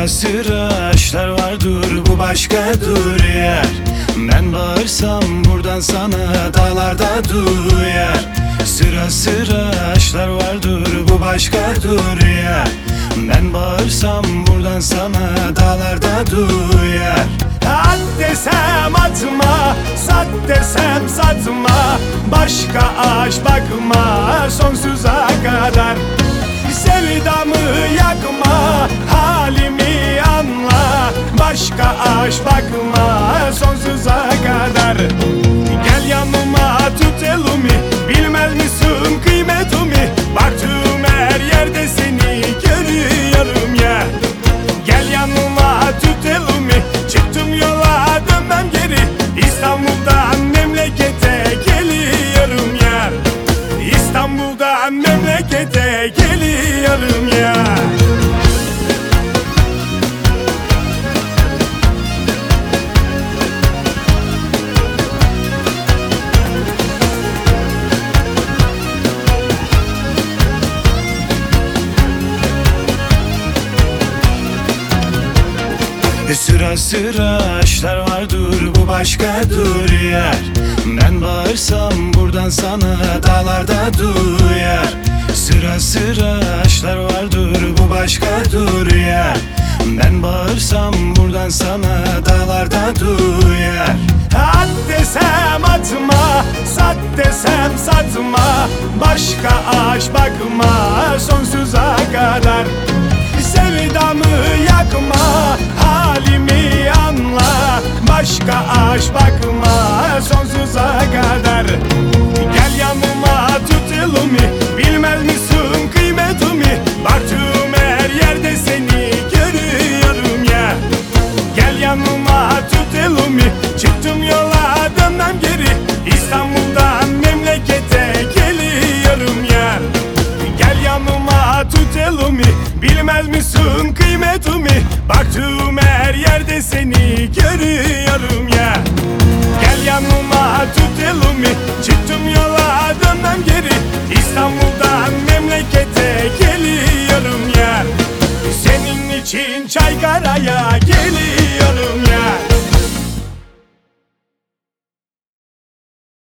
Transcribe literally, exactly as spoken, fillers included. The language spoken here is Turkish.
Sıra sıra işler var, dur bu başkadır yer. Ben bağırsam buradan sana dağlarda duyar. Sıra sıra işler var, dur bu başkadır yer. Ben bağırsam buradan sana dağlarda duyar. At desem atma, sat desem satma, başka aşk bakma sonsuza kadar. Sevdamı yakma, halimi anla, başka aşk bakma sonsuza kadar. Gel yanıma tut elimi, bilmez misin kıymetimi? Baktığım her yerde seni görüyorum ya. Gel yanıma tut elimi, çıktım yola dönmem geri. İstanbul'dan memlekete geliyorum ya. İstanbul'dan memlekete geliyorum ya. Sıra sıra işler var, dur bu başkadır yer. Ben bağırsam buradan sana dağlarda duyar. Sıra sıra işler var, dur bu başkadır yer. Ben bağırsam buradan sana dağlarda duyar. At desem atma, sat desem satma, başka aşk bakma sonsuza kadar. Sevdamı yakma, halimi anla, başka aşk bakma sonsuza kadar. Gel yanıma tut elimi, bilmez misin kıymetimi? Baktığım her yerde seni görüyorum ya. Gel yanıma tut elimi, çıktım yola dönmem geri. İstanbul'dan memlekete geliyorum ya. Gel yanıma tut elimi, bilmez misin kıymetimi? Baktığım her yerde seni görüyorum ya. Gel yanıma tut elimi, çıktım yola dönmem geri. İstanbul'dan memlekete geliyorum ya. Senin için Çaykara'ya geliyorum ya.